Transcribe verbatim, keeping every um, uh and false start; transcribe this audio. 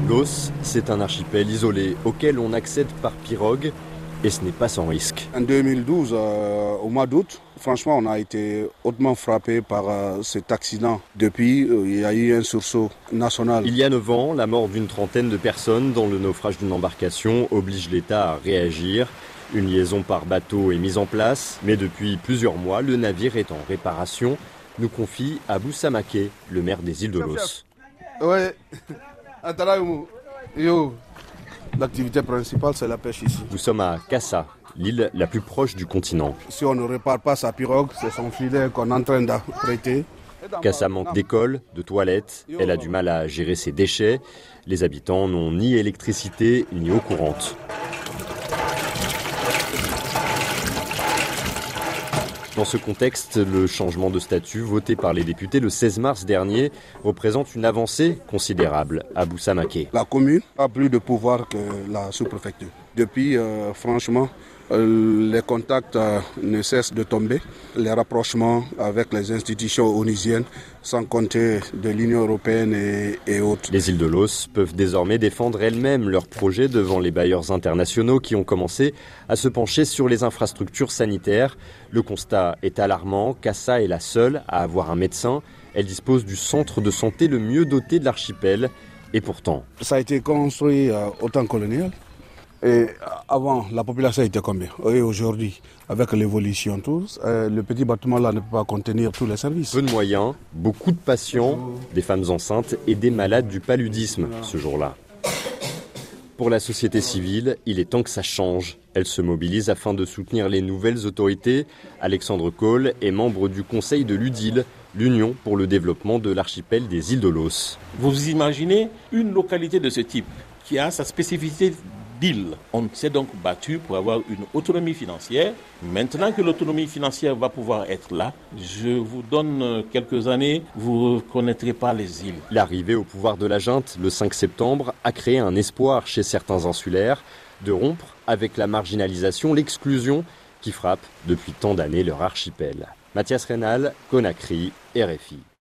L'Os, c'est un archipel isolé auquel on accède par pirogue et ce n'est pas sans risque. En deux mille douze, euh, au mois d'août, franchement, on a été hautement frappé par euh, cet accident. Depuis, euh, il y a eu un sursaut national. Il y a neuf ans, la mort d'une trentaine de personnes dans le naufrage d'une embarcation oblige l'État à réagir. Une liaison par bateau est mise en place, mais depuis plusieurs mois, le navire est en réparation, nous confie Abou Samaké, le maire des îles de Los. Ouais. L'activité principale, c'est la pêche ici. Nous sommes à Kassa, l'île la plus proche du continent. Si on ne répare pas sa pirogue, c'est son filet qu'on est en train d'apprêter. Kassa manque d'école, de toilettes, elle a du mal à gérer ses déchets. Les habitants n'ont ni électricité ni eau courante. Dans ce contexte, le changement de statut voté par les députés le seize mars dernier représente une avancée considérable. Abou Samaké. La commune a plus de pouvoir que la sous-préfecture. Depuis, euh, franchement, euh, les contacts euh, ne cessent de tomber. Les rapprochements avec les institutions onusiennes, sans compter de l'Union européenne et, et autres. Les îles de Los peuvent désormais défendre elles-mêmes leurs projets devant les bailleurs internationaux qui ont commencé à se pencher sur les infrastructures sanitaires. Le constat est alarmant. Kassa est la seule à avoir un médecin. Elle dispose du centre de santé le mieux doté de l'archipel. Et pourtant... Ça a été construit euh, au temps colonial. Et avant, la population était combien? Et aujourd'hui, avec l'évolution, tout, euh, le petit bâtiment là ne peut pas contenir tous les services. Peu de moyens, beaucoup de patients, des femmes enceintes et des malades du paludisme ce jour-là. Pour la société civile, il est temps que ça change. Elle se mobilise afin de soutenir les nouvelles autorités. Alexandre Cole est membre du conseil de l'U D I L, l'Union pour le développement de l'archipel des îles de Los. Vous imaginez une localité de ce type qui a sa spécificité d'île. On s'est donc battu pour avoir une autonomie financière. Maintenant que l'autonomie financière va pouvoir être là, je vous donne quelques années, vous ne reconnaîtrez pas les îles. L'arrivée au pouvoir de la junte le cinq septembre a créé un espoir chez certains insulaires de rompre avec la marginalisation, l'exclusion qui frappe depuis tant d'années leur archipel. Mathias Reynal, Conakry, R F I.